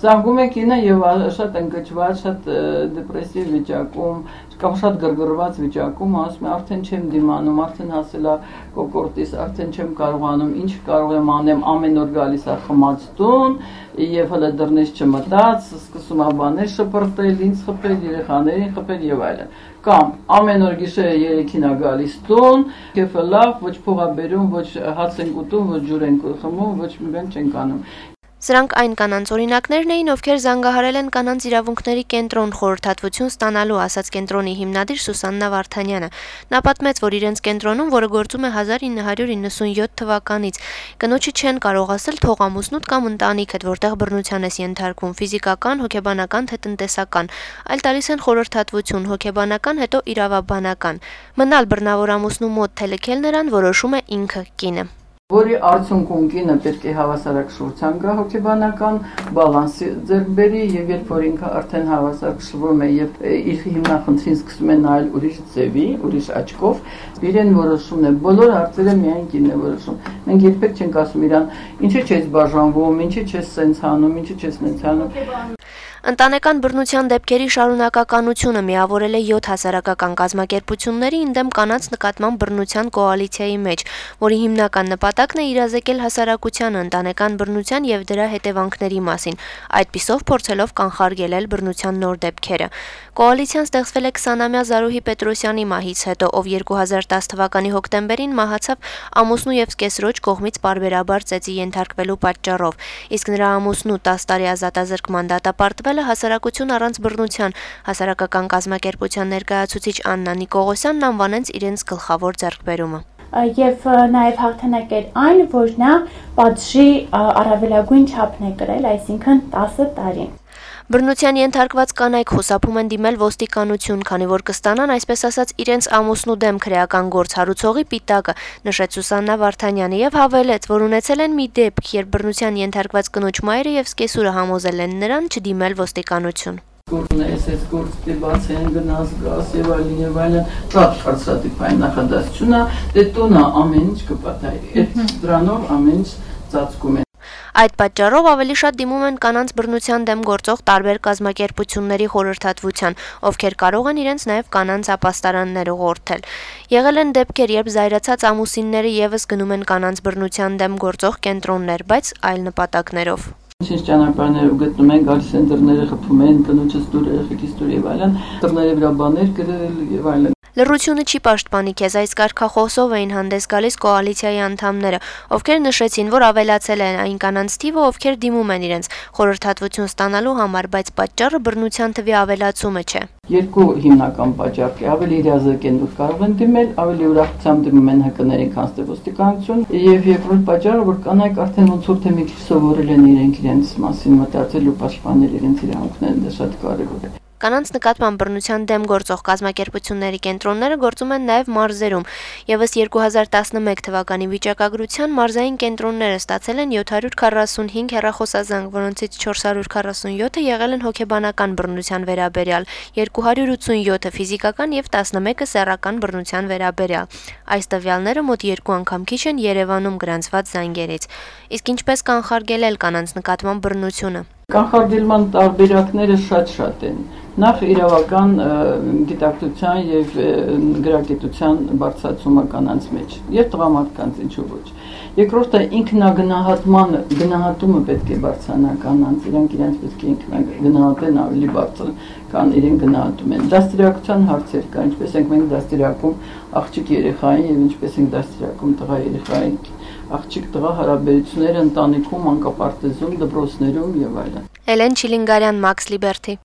Զանգում է կինը եւ շատ ընկճված, շատ դեպրեսիվ վիճակում, կամ շատ գրգռված վիճակում, ասում է արդեն չեմ դիմանում, արդեն հասել է կոկորտիս, արդեն չեմ կարողանում, ինչ կարող եմ անեմ, ամեն օր գալիս է խմած տուն եւ հələ դռնից չմտած, սկսում է բաներ շպրտել, ինձ խփել, երեխաներին խփել եւ այլն։ Կամ ամեն օր գիշերը 3-ին է գալիս տուն, կեֆը լավ, ոչ փող է բերում, ոչ հաց են ուտում, ոչ ջուր են խմում, ոչ մի բան չեն անում։ Սրանք այն կանանց օրինակներն էին, ովքեր զանգահարել են կանանց իրավունքների կենտրոն խորհրդատվություն ստանալու, ասաց կենտրոնի հիմնադիր Սուսաննա Վարդանյանը։ Նա պատմեց, որ իրենց կենտրոնում, որը գործում է 1997 թվականից, կնոջը չեն կարող ասել թող ամուսնուդ կամ ընտանիքդ, որտեղ բռնության ես ենթարկվում, ֆիզիկական, հոգեբանական թե տնտեսական, այլ տալիս են խորհրդատվություն, հոգեբանական, հետո իրավաբանական։ Մնալ բռնավոր ամուսնու մոտ թե լքել նրան որոշում է ինքը կինը։ Որի արդյունքում կինը պետք է հավասարակշռության գա հոգեբանական բալանսի ձեռք բերի եւ երբ որ ինքը արդեն հավասարակշռվում է եւ իր հիմնախնդրին սկսում է նայել ուրիշ ձևի, ուրիշ աչքով, իրեն որոշումն է, բոլոր հարցերը միայն կինն է որոշում։ Մենք երբեք չենք ասում իրան, ինչի՞ չես բաժանվում, ինչի՞ չես սենց անում, ինչի՞ չես նենց անում։ Ընտանեկան բռնության դեպքերի շարունակականությունը միավորել է 7 հասարակական կազմակերպությունների ընդդեմ կանանց նկատմամբ բռնության կոալիցիայի մեջ, որի հիմնական նպատակն է իրազեկել հասարակությանը ընտանեկան բռնության եւ դրա հետևանքների մասին, այդպիսով փորձելով կանխարգելել բռնության նոր դեպքերը։ Կոալիցիան ստեղծվել է 20-ամյա Զարուհի Պետրոսյանի մահից հետո, ով 2010 թվականի հոկտեմբերին մահացավ ամուսնու եւ սկեսրոջ կողմից պարբերաբար ծեծի ենթարկվելու պատճառով, իսկ նրա ամուսնու 10 տարի ազատազրկման դատապարտվել հասարակություն առանց բռնության, հասարակական կազմակերպության ներկայացուցիչ Աննա Նիկողոսյանն անվանեց իրենց գլխավոր ձեռքբերումը։ Եվ նաև հաղթանակ էր այն, որ նա պատժի առավելագույն չափն է կրել, այսինքն 10 տարի։ Բռնության ենթարկված կանայք խուսափում են դիմել ոստիկանություն, քանի որ կստանան, այսպես ասած, իրենց ամուսնու դեմ քրեական գործ հարուցողի պիտակը, նշեց Սուսաննա Վարդանյանը եւ հավելեց, որ ունեցել են մի դեպք, երբ բռնության ենթարկված կնոջ մայրը եւ սկեսուրը համոզել են նրան չդիմել ոստիկանություն։ Այս գործի բացեն գնաց գաս եւ այլն շատ կարծրատիպային նախադասություն է, դե տոնը ամեն ինչ կպատահի, այդ դրանով ամեն ինչ ծածկում է։ Այդ պատճառով ավելի շատ դիմում են կանանց բռնության դեմ գործող տարբեր կազմակերպությունների խորհրդատվության, ովքեր կարող են իրենց նաև կանանց ապաստարաններ ուղղորդել։ Եղել են դեպքեր, երբ զայրացած ամուսինները եւս գնում են կանանց բռնության դեմ գործող կենտրոններ, բայց այլ նպատակներով։ Ինչ ճանապարհներով գտնում են, գալիս են դռները խփում են, կնոջս դուր, երեխեքից դուր եւ այլն, դռների վրա բաներ գրել եւ այլն։ Լռությունը չի պաշտպանի քեզ, այս կարգախոսով էին հանդես գալիս կոալիցիայի անդամները, ովքեր նշեցին, որ ավելացել են այն կանանց թիվը, ովքեր դիմում են իրենց խորհրդատվություն ստանալու համար, բայց պատճառը բռնության թվի ավելացումը չէ։ Երկու հիմնական պատճառ կա, ավելի իրազեկ են, որ կարող են դիմել, ավելի ուրախությամբ դիմում են ՀԿ-ների, քան թե ոստիկանություն, եւ երկրորդ պատճառը, որ կանայք արդեն ոնց որ թե մի քիչ սովորել են իրենց մասին մտածել ու պաշտպանել իրենց իրավունքները, դա շատ կարեւոր է։ Կանանց նկատմամբ բռնության դեմ գործող կազմակերպությունների կենտրոնները գործում են նաև մարզերում, եւս 2011 թվականի վիճակագրության մարզային կենտրոնները ստացել են 745 հեռախոսազանգ, որոնցից 447-ը եղել են հոգեբանական բռնության վերաբերյալ, 287-ը ֆիզիկական եւ 11-ը սեռական բռնության վերաբերյալ։ Այս տվյալները մոտ 2 անգամ քիչ են Երևանում գրանցված զանգերից։ Իսկ ինչպես կանխարգելել կանանց նկատմամբ բռնությունը։ Կանխարգելման տարբերակները շատ են։ Նախ իրավական գիտակցության եւ գրագիտության բարձրացումը կանանց մեջ եւ տղամարդկանց ինչու ոչ։ Երկրորդը գնահատումը պետք է բարձրանա կանանց, իրենք պետք է ինքնագնահատեն ավելի բարձր, քան իրենք գնահատում են։ Դաստիարակության հարցեր կա, ինչպես ենք մենք դաստիարակում աղջիկ երեխային եւ ինչպես ենք դաստիարակում տղա երեխային, աղջիկ-տղա հարաբերությունները ընտանիքում, անկապարտեզում, դպրոցներում եւ այլն։ Էլեն Չիլինգարյան, Max Liberty։